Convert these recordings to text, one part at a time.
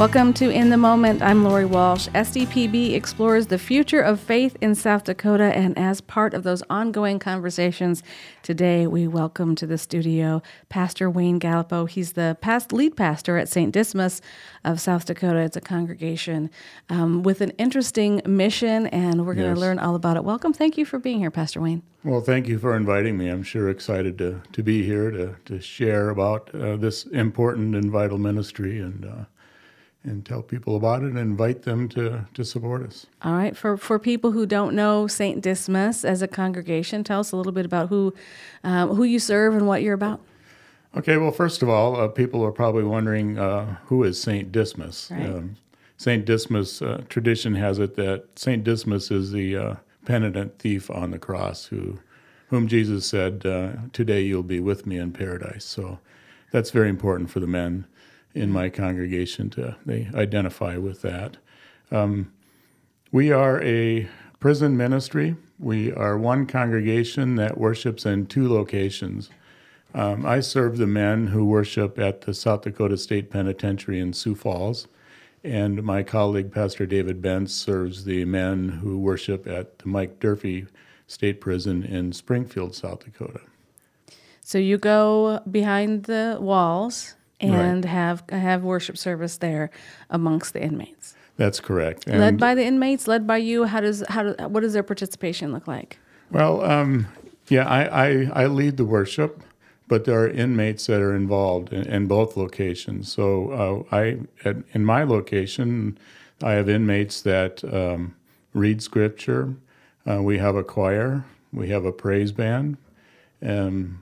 Welcome to In the Moment. I'm Lori Walsh. SDPB explores the future of faith in South Dakota, and as part of those ongoing conversations, today we welcome to the studio Pastor Wayne Gallipo. He's the lead pastor at St. Dismas of South Dakota. It's a congregation with an interesting mission, and we're going to learn all about it. Welcome. Thank you for being here, Pastor Wayne. Well, thank you for inviting me. I'm sure excited to be here to share about this important and vital ministry and tell people about it and invite them to support us. All right. For people who don't know St. Dismas as a congregation, tell us a little bit about who you serve and what you're about. Okay. Well, first of all, people are probably wondering who is St. Dismas. Right. St. Dismas, tradition has it that St. Dismas is the penitent thief on the cross whom Jesus said, today you'll be with me in paradise. So that's very important for the men in my congregation they identify with that. We are a prison ministry. We are one congregation that worships in two locations. I serve the men who worship at the South Dakota State Penitentiary in Sioux Falls, and my colleague, Pastor David Bentz, serves the men who worship at the Mike Durfee State Prison in Springfield, South Dakota. So you go behind the walls and Right. have worship service there amongst the inmates. That's correct. Led by the inmates, led by you. What does their participation look like? Well, I lead the worship, but there are inmates that are involved in both locations. So in my location, I have inmates that read scripture. We have a choir. We have a praise band, and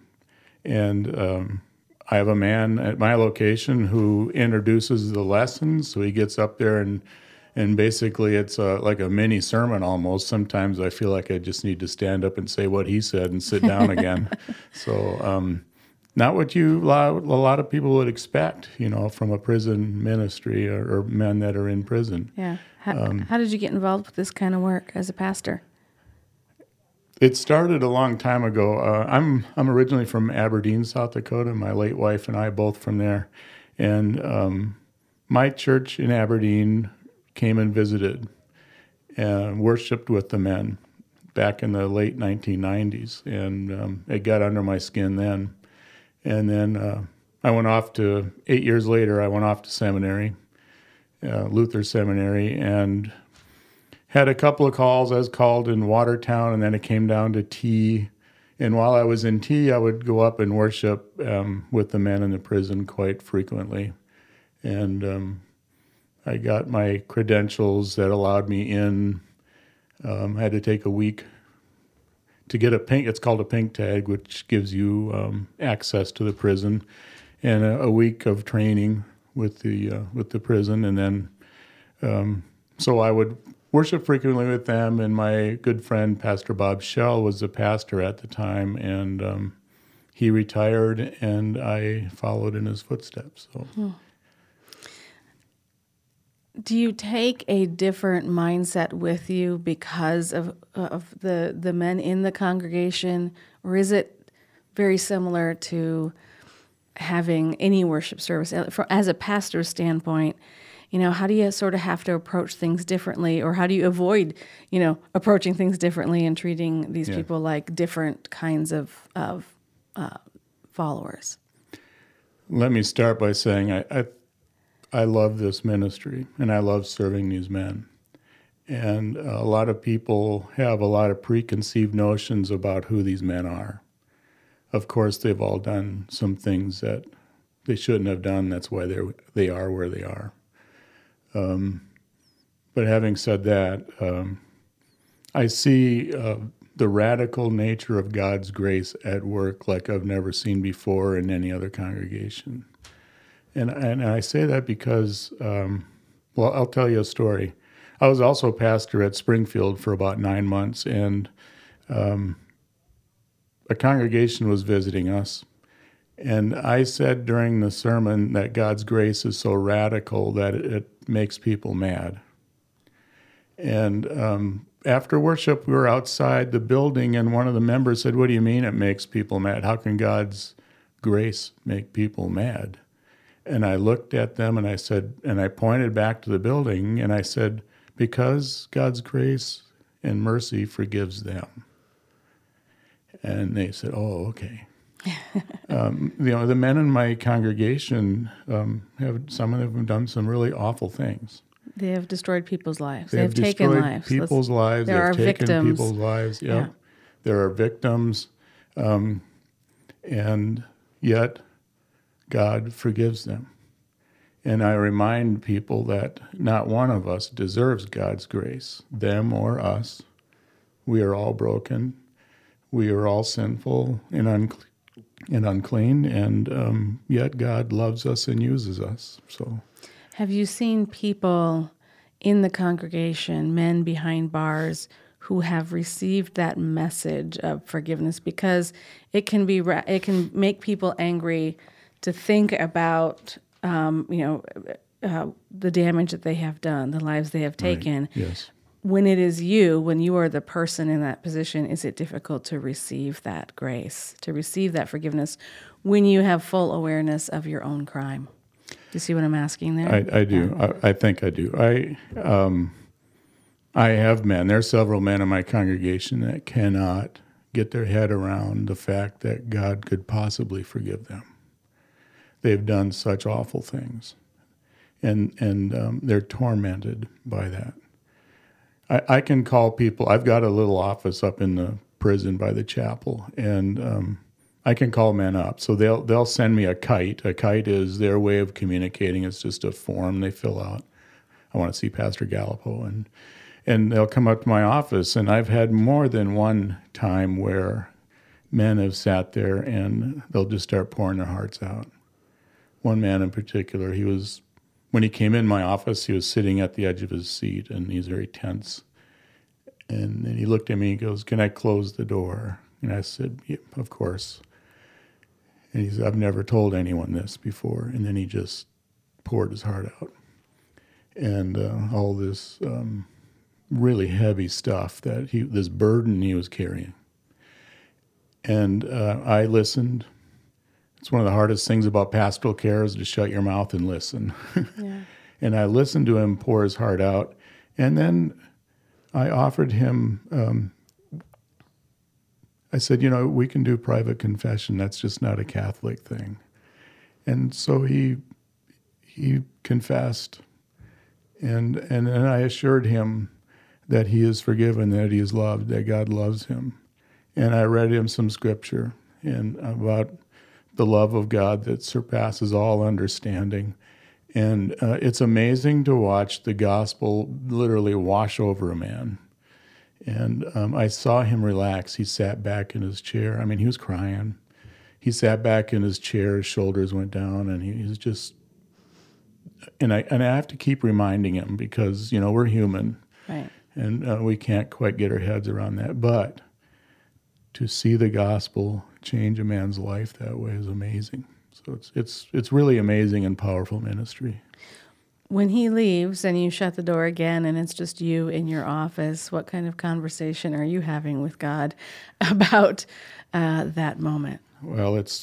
I have a man at my location who introduces the lessons. So he gets up there and basically it's like a mini sermon almost. Sometimes I feel like I just need to stand up and say what he said and sit down again. So not what a lot of people would expect, from a prison ministry or men that are in prison. Yeah. How did you get involved with this kind of work as a pastor? It started a long time ago. I'm originally from Aberdeen, South Dakota. My late wife and I both from there. And my church in Aberdeen came and visited and worshiped with the men back in the late 1990s. And it got under my skin then. And then I went off 8 years later, I went off to seminary, Luther Seminary, and had a couple of calls. I was called in Watertown, and then it came down to T. And while I was in T, I would go up and worship with the men in the prison quite frequently. And I got my credentials that allowed me in. I had to take a week to get it's called a pink tag, which gives you access to the prison, and a week of training with the prison. And then, so I would worship frequently with them, and my good friend Pastor Bob Schell was the pastor at the time, and he retired, and I followed in his footsteps. So, do you take a different mindset with you because of the men in the congregation, or is it very similar to having any worship service? As a pastor's standpoint, how do you sort of have to approach things differently, or how do you avoid, approaching things differently and treating these people like different kinds of followers? Let me start by saying I love this ministry, and I love serving these men. And a lot of people have a lot of preconceived notions about who these men are. Of course, they've all done some things that they shouldn't have done. That's why they are where they are. But having said that, I see the radical nature of God's grace at work like I've never seen before in any other congregation. And I say that because, I'll tell you a story. I was also pastor at Springfield for about 9 months, and a congregation was visiting us. And I said during the sermon that God's grace is so radical that it makes people mad. And after worship, we were outside the building, and one of the members said, "What do you mean it makes people mad? How can God's grace make people mad?" And I looked at them and I said, and I pointed back to the building and I said, because God's grace and mercy forgives them. And they said, oh, okay. The men in my congregation some of them have done some really awful things. They have destroyed people's lives. They have taken destroyed lives. people's lives. There are taken victims. people's lives. Yep. Yeah. There are victims. And yet God forgives them. And I remind people that not one of us deserves God's grace, them or us. We are all broken. We are all sinful and unclean, and yet God loves us and uses us. So, have you seen people in the congregation, men behind bars, who have received that message of forgiveness? Because it can make people angry to think about the damage that they have done, the lives they have taken. Right. Yes. When it is you, when you are the person in that position, is it difficult to receive that grace, to receive that forgiveness when you have full awareness of your own crime? Do you see what I'm asking there? I do. I think I do. I have men. There are several men in my congregation that cannot get their head around the fact that God could possibly forgive them. They've done such awful things, and they're tormented by that. I can call people. I've got a little office up in the prison by the chapel, and I can call men up. So they'll send me a kite. A kite is their way of communicating. It's just a form they fill out. I want to see Pastor Gallipo, and they'll come up to my office. And I've had more than one time where men have sat there and they'll just start pouring their hearts out. One man in particular, when he came in my office, he was sitting at the edge of his seat, and he's very tense. And then he looked at me and goes, "Can I close the door?" And I said, "Yeah, of course." And he said, "I've never told anyone this before." And then he just poured his heart out. And all this really heavy stuff, this burden he was carrying. And I listened. It's one of the hardest things about pastoral care is to shut your mouth and listen. Yeah. And I listened to him pour his heart out. And then I offered him, I said, we can do private confession. That's just not a Catholic thing. And so he confessed. And then I assured him that he is forgiven, that he is loved, that God loves him. And I read him some scripture and about the love of God that surpasses all understanding. And it's amazing to watch the gospel literally wash over a man. And I saw him relax. He sat back in his chair. I mean, he was crying. He sat back in his chair, his shoulders went down, and he was just... And I have to keep reminding him because, we're human. Right. And we can't quite get our heads around that. But to see the gospel change a man's life that way is amazing. So it's really amazing and powerful ministry. When he leaves and you shut the door again and it's just you in your office, what kind of conversation are you having with God about that moment? Well, it's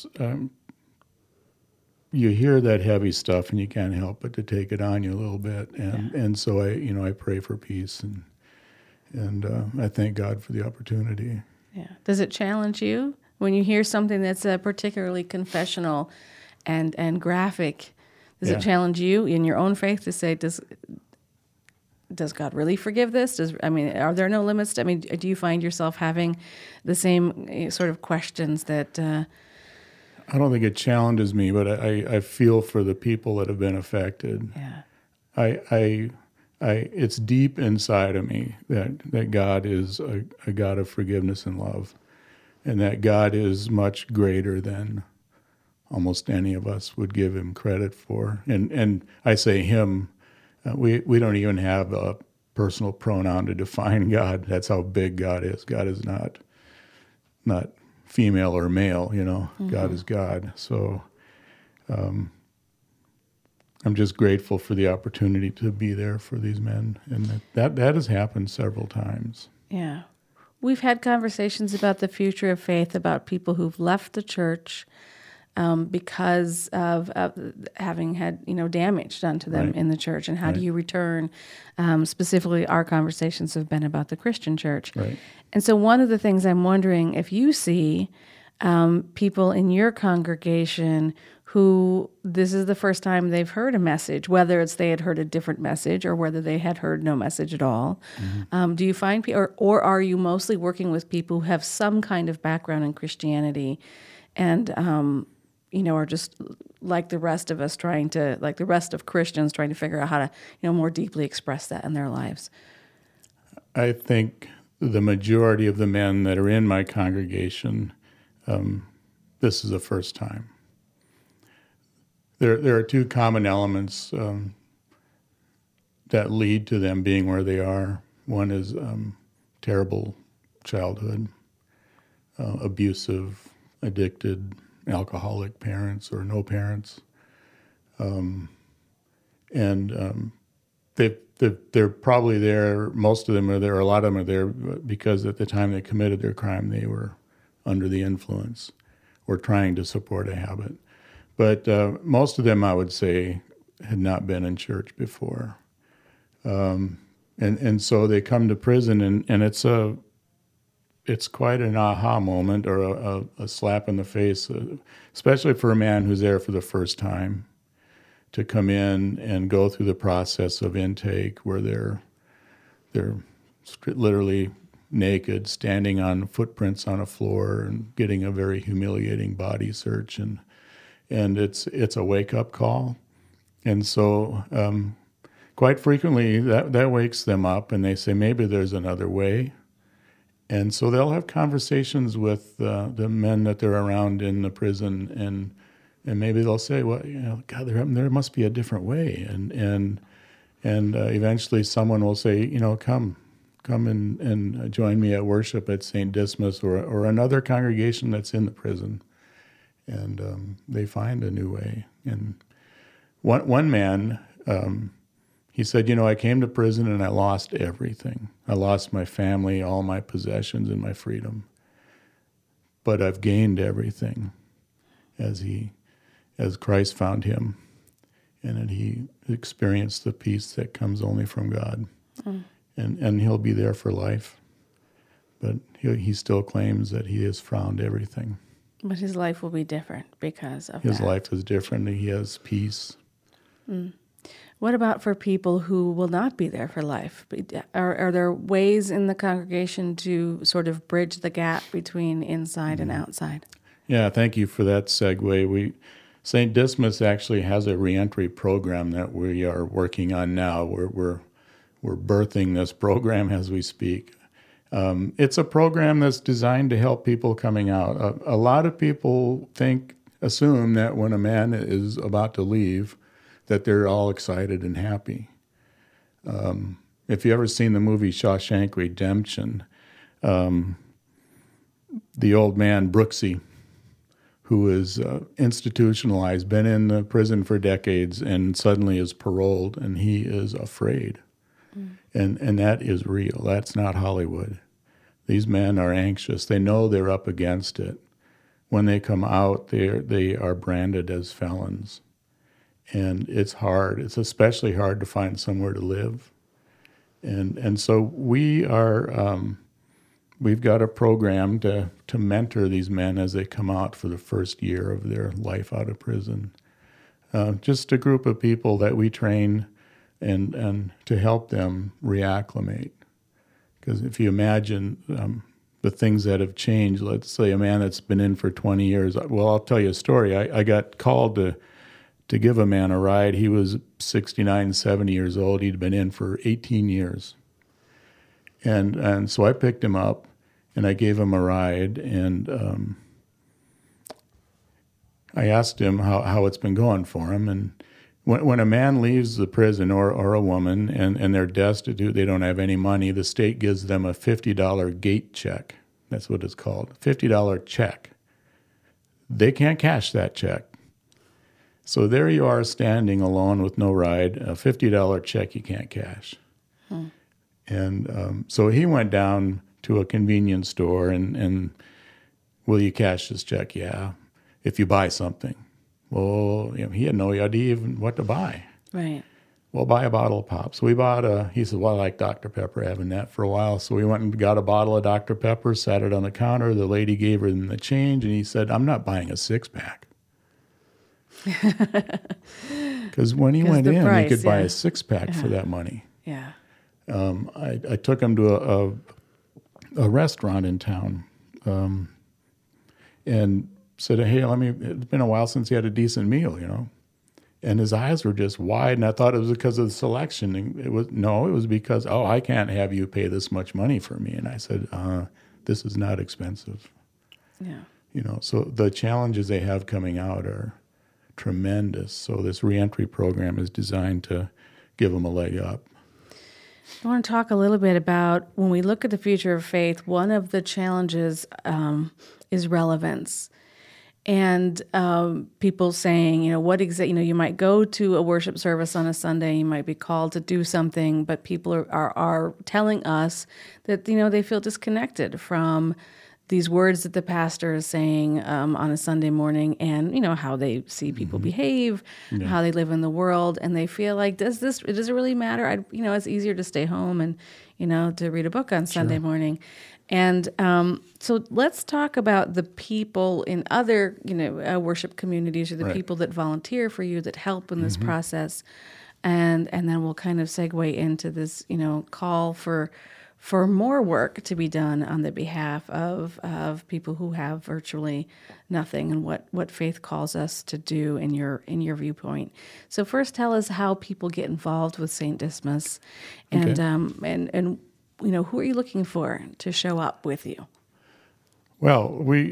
you hear that heavy stuff and you can't help but to take it on you a little bit, and so I pray for peace and I thank God for the opportunity. Yeah. Does it challenge you when you hear something that's particularly confessional and graphic? Does it challenge you in your own faith to say, does God really forgive this? Are there no limits? Do you find yourself having the same sort of questions that? I don't think it challenges me, but I feel for the people that have been affected. Yeah. It's deep inside of me that God is a God of forgiveness and love, and that God is much greater than almost any of us would give him credit for. And I say him, we don't even have a personal pronoun to define God. That's how big God is. God is not female or male, Mm-hmm. God is God. So I'm just grateful for the opportunity to be there for these men. And that has happened several times. Yeah. We've had conversations about the future of faith, about people who've left the church, because of having had damage done to them Right. in the church, and how do Right. you return? Specifically, our conversations have been about the Christian church, Right. and so one of the things I'm wondering if you see people in your congregation who this is the first time they've heard a message, whether it's they had heard a different message or whether they had heard no message at all. Do you find people, or are you mostly working with people who have some kind of background in Christianity and, are just like the rest of us like the rest of Christians trying to figure out how to, more deeply express that in their lives? I think the majority of the men that are in my congregation, this is the first time. There are two common elements that lead to them being where they are. One is terrible childhood, abusive, addicted, alcoholic parents or no parents, and they're probably there. Most of them are there. A lot of them are there because at the time they committed their crime, they were under the influence or trying to support a habit. But most of them, I would say, had not been in church before. And so they come to prison, and it's quite an aha moment or a slap in the face, especially for a man who's there for the first time, to come in and go through the process of intake where they're literally naked, standing on footprints on a floor and getting a very humiliating body search, and it's a wake-up call. And so quite frequently that wakes them up, and they say, maybe there's another way. And so they'll have conversations with the men that they're around in the prison, and maybe they'll say, well, God, there must be a different way. And eventually someone will say, come and join me at worship at St. Dismas or another congregation that's in the prison. And they find a new way. And one man, he said, I came to prison and I lost everything. I lost my family, all my possessions, and my freedom. But I've gained everything as Christ found him, and that he experienced the peace that comes only from God. And he'll be there for life. But he still claims that he has found everything. But his life will be different because of His that. life is different. He has peace. What about for people who will not be there for life? Are there ways in the congregation to sort of bridge the gap between inside and outside? Yeah, thank you for that segue. St. Dismas actually has a reentry program that we are working on now. We're birthing this program as we speak. It's a program that's designed to help people coming out. A lot of people assume that when a man is about to leave, that they're all excited and happy. If you ever seen the movie Shawshank Redemption, the old man Brooksy, who is institutionalized, been in the prison for decades, and suddenly is paroled, and he is afraid. And that is real. That's not Hollywood. These men are anxious. They know they're up against it. When they come out, they are branded as felons. And it's hard. It's especially hard to find somewhere to live. And so we've got a program to mentor these men as they come out for the first year of their life out of prison. Just a group of people that we train and to help them reacclimate. Because if you imagine the things that have changed, let's say a man that's been in for 20 years. Well, I'll tell you a story. I got called to give a man a ride. He was 69, 70 years old. He'd been in for 18 years. And so I picked him up, and I gave him a ride, and I asked him how it's been going for him. And when a man leaves the prison or a woman and they're destitute, they don't have any money, the state gives them a $50 gate check. That's what it's called, $50 check. They can't cash that check. So there you are standing alone with no ride, a $50 check you can't cash. And so he went down to a convenience store and will you cash this check? Yeah. if you buy something. Well, he had no idea even what to buy. Right. Well, buy a bottle of pop. So we bought he said, well, I like Dr. Pepper, having that for a while. So we went and got a bottle of Dr. Pepper, sat it on the counter. The lady gave her the change, and he said, I'm not buying a 6-pack. Because when he went in, price, he could buy a 6-pack for that money. Yeah. I took him to a restaurant in town and said, hey, it's been a while since he had a decent meal, And his eyes were just wide, and I thought it was because of the selection. And it was because, I can't have you pay this much money for me. And I said, this is not expensive. Yeah. So the challenges they have coming out are tremendous. So this reentry program is designed to give them a leg up. I want to talk a little bit about when we look at the future of faith, one of the challenges is relevance. And people saying, you might go to a worship service on a Sunday, you might be called to do something, but people are telling us that, they feel disconnected from these words that the pastor is saying on a Sunday morning, and how they see people behave, how they live in the world, and they feel like, does it really matter? It's easier to stay home and to read a book on Sunday morning, and so let's talk about the people in other worship communities, or the people that volunteer for you, that help in this process, and then we'll kind of segue into this call for more work to be done on the behalf of people who have virtually nothing, and what faith calls us to do in your viewpoint. So first, tell us how people get involved with St. Dismas, and who are you looking for to show up with you? Well, we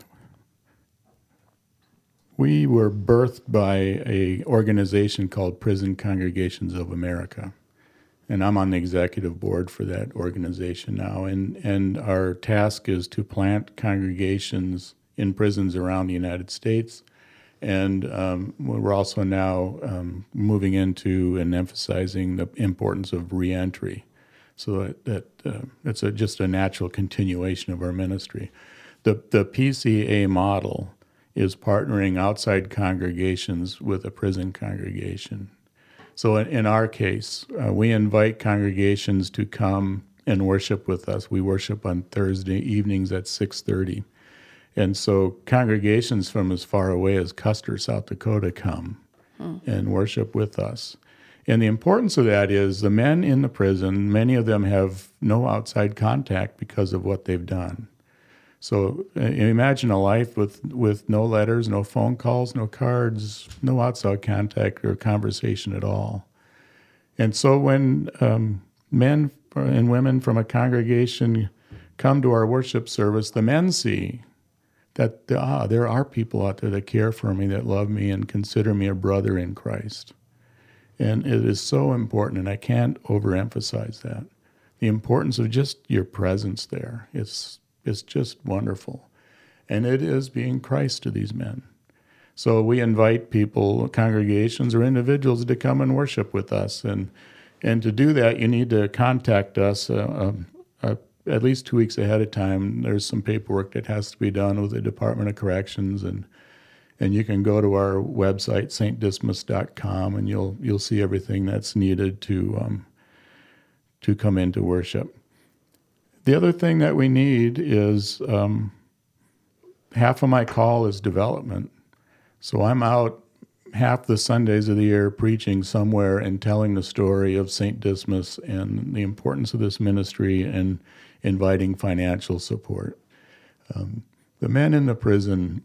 were birthed by an organization called Prison Congregations of America. And I'm on the executive board for that organization now. And our task is to plant congregations in prisons around the United States. And we're also now moving into and emphasizing the importance of reentry. So that it's just a natural continuation of our ministry. The PCA model is partnering outside congregations with a prison congregation. So in our case, we invite congregations to come and worship with us. We worship on Thursday evenings at 6:30. And so congregations from as far away as Custer, South Dakota come and worship with us. And the importance of that is the men in the prison, many of them have no outside contact because of what they've done. So imagine a life with no letters, no phone calls, no cards, no outside contact or conversation at all. And so when men and women from a congregation come to our worship service, the men see that there are people out there that care for me, that love me, and consider me a brother in Christ. And it is so important, and I can't overemphasize that. The importance of just your presence there. It's just wonderful. And it is being Christ to these men. So we invite people, congregations or individuals, to come and worship with us. And to do that, you need to contact us at least 2 weeks ahead of time. There's some paperwork that has to be done with the Department of Corrections, and you can go to our website, stdismas.com, and you'll see everything that's needed to come into worship. The other thing that we need is half of my call is development. So I'm out half the Sundays of the year preaching somewhere and telling the story of St. Dismas and the importance of this ministry and inviting financial support. The men in the prison,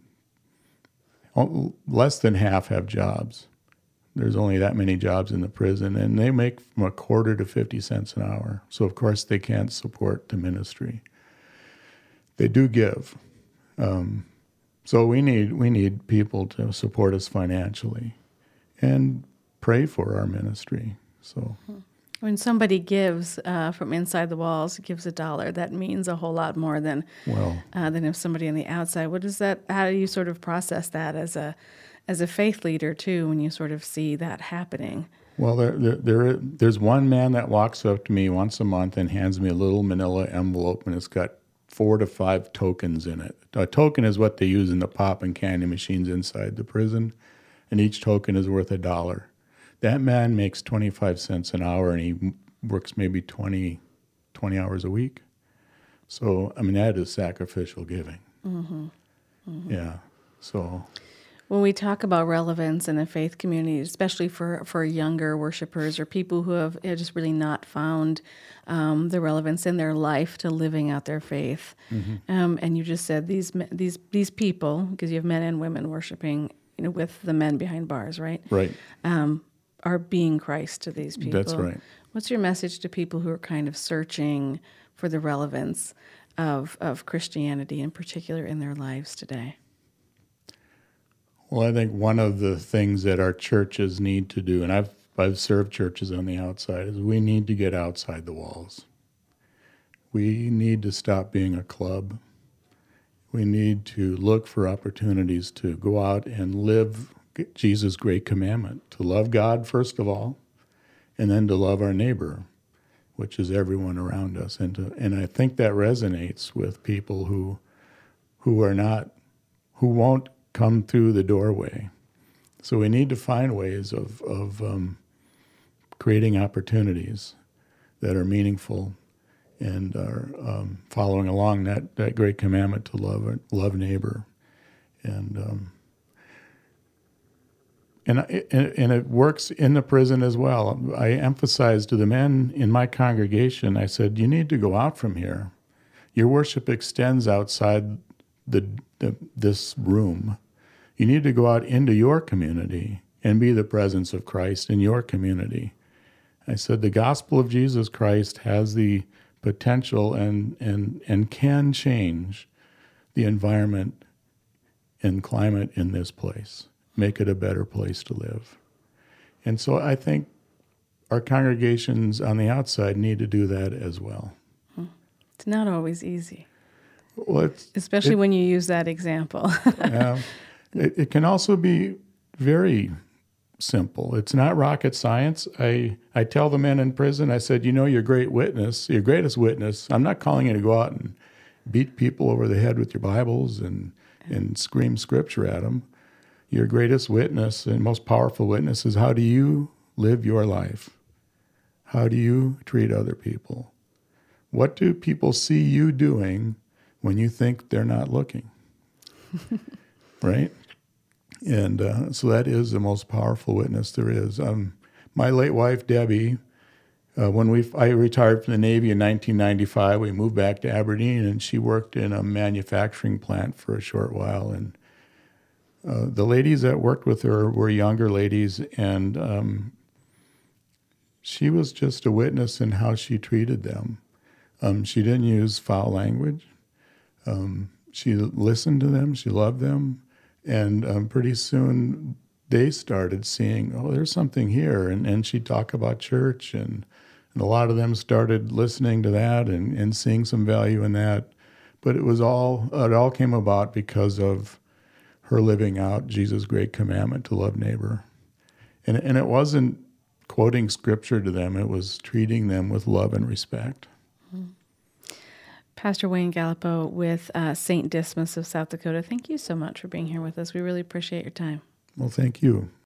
less than half have jobs. There's only that many jobs in the prison, and they make from a quarter to 50 cents an hour. So, of course, they can't support the ministry. They do give. So we need people to support us financially and pray for our ministry. So when somebody gives from inside the walls, gives $1, that means a whole lot more than if somebody on the outside. What is that? How do you sort of process that as a faith leader too, when you sort of see that happening? Well, there's one man that walks up to me once a month and hands me a little manila envelope, and it's got 4 to 5 tokens in it. A token is what they use in the pop and candy machines inside the prison, and each token is worth $1. That man makes 25 cents an hour, and he works maybe 20 hours a week. So, I mean, that is sacrificial giving. Mm-hmm. Mm-hmm. Yeah. So when we talk about relevance in a faith community, especially for younger worshipers or people who have just really not found the relevance in their life to living out their faith, and you just said these people, because you have men and women worshiping, with the men behind bars, right? Right. Are being Christ to these people. That's right. What's your message to people who are kind of searching for the relevance of Christianity in particular in their lives today? Well, I think one of the things that our churches need to do, and I've served churches on the outside, is we need to get outside the walls. We need to stop being a club. We need to look for opportunities to go out and live Jesus' great commandment, to love God first of all, and then to love our neighbor, which is everyone around us. And I think that resonates with people who won't come through the doorway. So we need to find ways of creating opportunities that are meaningful and are following along that great commandment to love neighbor. And it works in the prison as well. I emphasized to the men in my congregation, I said, you need to go out from here. Your worship extends outside this room. You need to go out into your community and be the presence of Christ in your community. I said, the gospel of Jesus Christ has the potential and can change the environment and climate in this place, make it a better place to live. And so I think our congregations on the outside need to do that as well. It's not always easy. Well, especially when you use that example. Yeah. It can also be very simple. It's not rocket science. I tell the men in prison, I said, your greatest witness, I'm not calling you to go out and beat people over the head with your Bibles and scream scripture at them. Your greatest witness and most powerful witness is, how do you live your life? How do you treat other people? What do people see you doing when you think they're not looking? Right? And so that is the most powerful witness there is. My late wife, Debbie, when I retired from the Navy in 1995, we moved back to Aberdeen, and she worked in a manufacturing plant for a short while. And the ladies that worked with her were younger ladies, and she was just a witness in how she treated them. She didn't use foul language. She listened to them. She loved them. And pretty soon they started seeing, there's something here. And she'd talk about church, and a lot of them started listening to that and seeing some value in that. But it all came about because of her living out Jesus' great commandment to love neighbor. And it wasn't quoting scripture to them. It was treating them with love and respect. Pastor Wayne Gallipo with St. Dismas of South Dakota, thank you so much for being here with us. We really appreciate your time. Well, thank you.